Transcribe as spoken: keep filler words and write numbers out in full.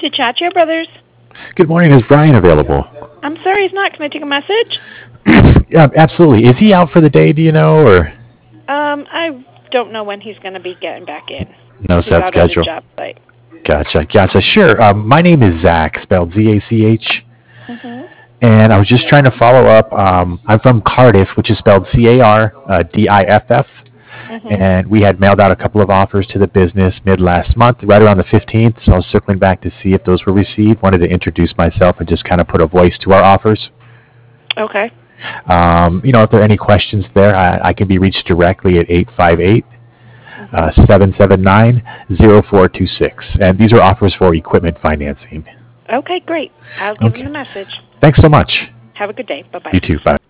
to Chat Chair Brothers. Good morning. Is Brian available? I'm sorry he's not. Can I take a message? Yeah, absolutely. Is he out for the day? Do you know, or Um, I don't know when he's going to be getting back in. no He's set out at his schedule? job site. Gotcha, gotcha. Sure. Um, my name is Zach, spelled Z A C H, Mm-hmm. and I was just trying to follow up. Um, I'm from Cardiff, which is spelled C A R uh, D I F F, Mm-hmm. and we had mailed out a couple of offers to the business mid last month, right around the fifteenth. So I was circling back to see if those were received. Wanted to introduce myself and just kind of put a voice to our offers. Okay. Um, you know, if there are any questions there, I, I can be reached directly at eight five eight, Mm-hmm. seven seven nine, zero four two six. And these are offers for equipment financing. Okay, great. I'll give Okay. him the message. Thanks so much. Have a good day. Bye-bye. You too. Bye.